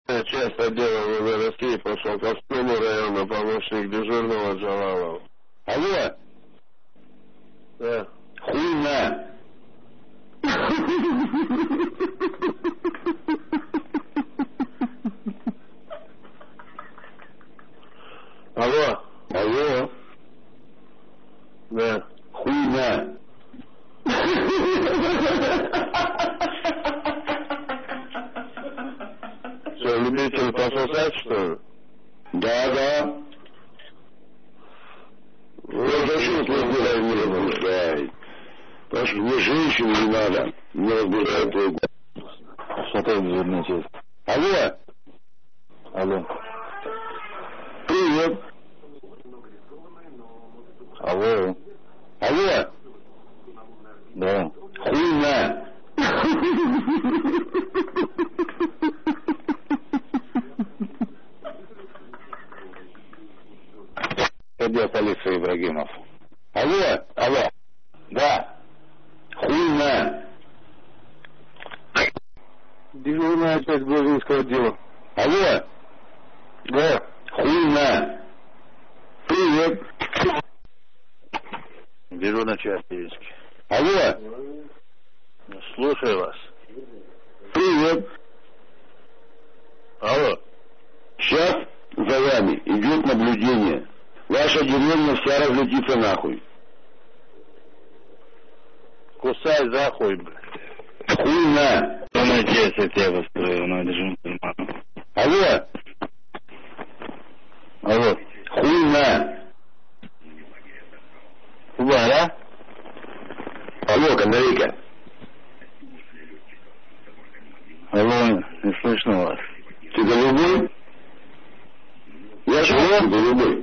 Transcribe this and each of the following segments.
Часть отдела ВВ России по Шалковскому району, помощник дежурного Джалалов. Алло. Да. Хуйня. Алло. Алло. Да. Хуйня. Что, любитель пососать, что ли? Да. Вы зачем твой не разбуждает? Потому что мне женщину не надо. Не разбуждает твой голос. Что ты дежурный? Алло. Алло. Привет. Алло. Алло. Да. Хуйня. Отдел полиции Ибрагимов. Алло. Да. Хуйня. Дежурная часть Грузинского отдела. Алло. Да. Хуйня. Привет. Дежурная часть Ильички. Алло. Слушаю вас. Привет. Алло. Сейчас за вами идет наблюдение. Ваша деревня вся разлетится нахуй. Кусай за хуй, блядь. Хуйня. Надеюсь, я тебя построил, но это же нормально. Алло. Алло. Хуйня. Куда, Алло, Кандарейка. Алло, не слышно вас. Ты голубой? Я же голубой.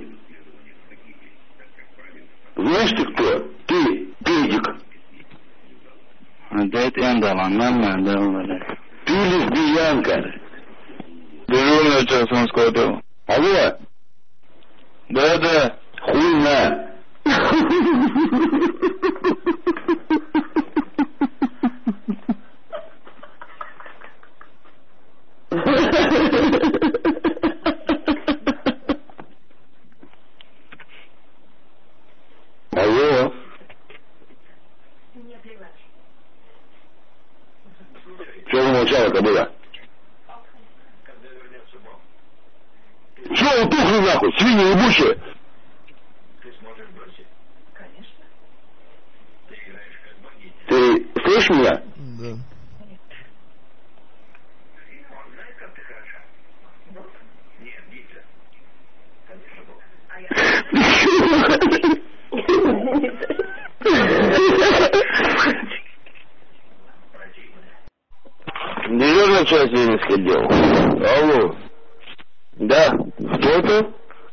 Знаешь ты кто? Ты, педик. Да это нормально, да, блядь. Ты лесбиянка. Дежурная часть Сумского отдела. Алло. Да. Хуйня. Алло. Чего замолчала, кобыла? Чего утухли нахуй, свиньи ебучие? Ты слышишь меня? Да. Дежурная часть Ленинский отдел. Алло. Да. Кто это?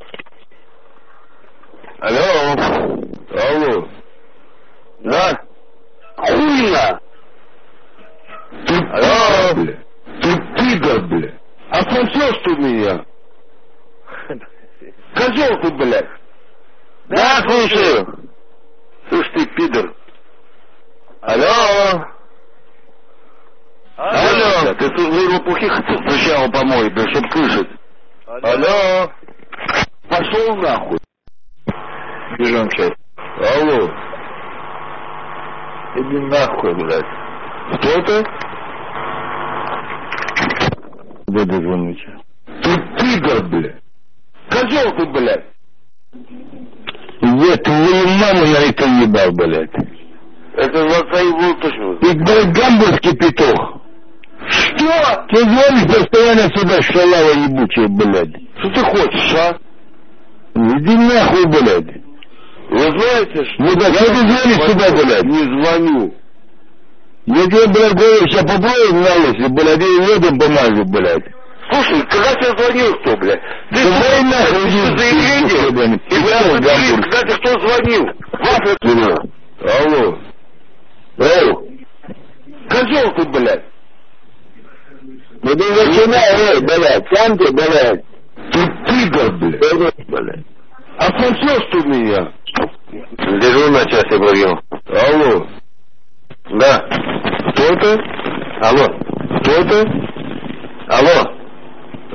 Алло. Да. Хуйня. Алло. Ты пидор, бля. Отсосешь ты меня. Козел ты, блядь. Да, слушаю. Слышь ты, пидор. Алло. Ты свои лопухи сначала помой, да, чтоб слышать. Алло. Пошел нахуй. Бежим часть. Алло. Иди нахуй, блядь. Кто это? Где дежурный часть? Ты пидор, блядь. Козел ты, блядь. Я твою маму на это ебал, блядь. Это за твоего точно. Ты, блядь, гамбургский петух. Что? Ты звонишь постоянно сюда, шалава ебучая, блядь. Что ты хочешь, а? Иди нахуй, блядь. Вы знаете, что... Ну да, что ты звонишь сюда, блядь? Не звоню. Я тебе, блядь, говорю, сейчас попробую на лосе, блядь, и водом помажу, блядь. Слушай, когда тебе звонил кто, блядь? Ты Давай нахуй, что заявление? И вы определили, когда тебе кто звонил? Алло. Козел ты, блядь. Ну ты начинай, блядь, сам ты, блядь. Ты пидор, блядь. Отсосешь ты меня. Дежурная часть Ибрагимов. Алло. Да. Кто это? Алло. Кто это? Алло.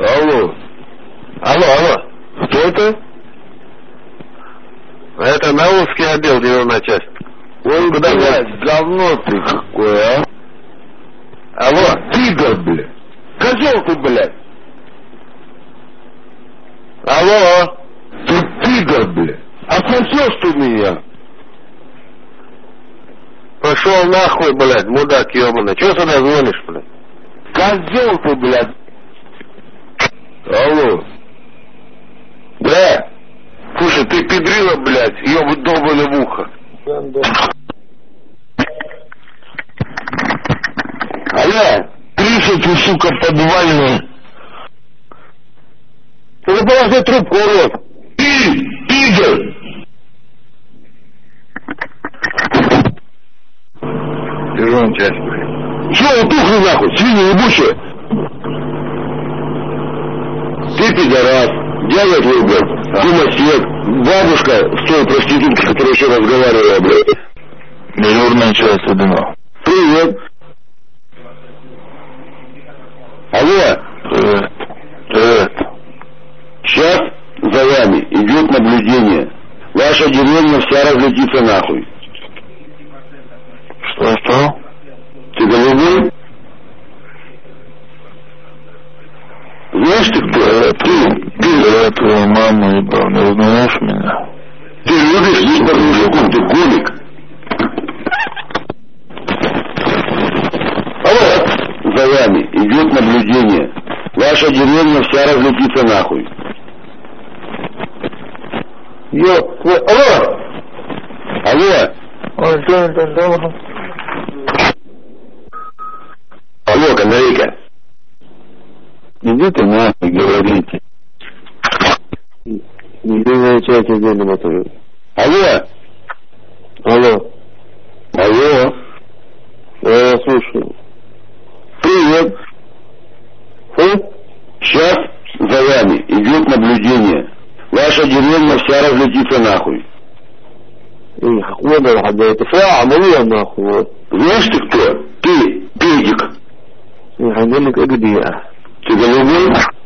Свердловский отдел, дежурная часть. Ой, блядь, говно ты какое, а? Алло. Пидор, блядь. Козел ты, блядь. Алло. Ты пидор, блядь. Отсосешь ты меня. Пошел нахуй, блядь, мудак ебаный. Чего сюда звонишь, блядь? Козел ты, блядь. Алло. Да. Слушай, ты педрила, блядь, ебать долбаный в ухо. Алло. 30, ты, сука, подвальный. Ты положи трубку, урод. Ты, пидор. Дежурная часть, блядь. Чего утухли нахуй, свиньи ебучие? Ты пидорас, дядя твой, блядь, гомосек, бабушка с той проституткой, которая еще разговаривала, блядь. Дежурная часть, Одино. Привет. Алло. Привет. Привет. Сейчас за вами идет наблюдение. Ваша деревня вся разлетится нахуй. Что? Ты голубой? Знаешь ты кто? Я твою маму ебал, не узнаешь меня? Ты любишь быть под мужиком, ты гомик. Алло. За вами идет наблюдение. Ваша деревня вся разлетится нахуй. Алло. Алло. Алло, канарейка. Иди ты нахуй, говорите. Дежурная часть, отдельно мотор. Алло. Алло. Алло. Я слушаю. Привет. Сейчас за вами идет наблюдение. Ваша деревня вся разлетится нахуй. Хуй حدا تفاعل عملية нахуй. Знаешь ты кто? Ты, педик. هقول لك اجدي. Ты голубой?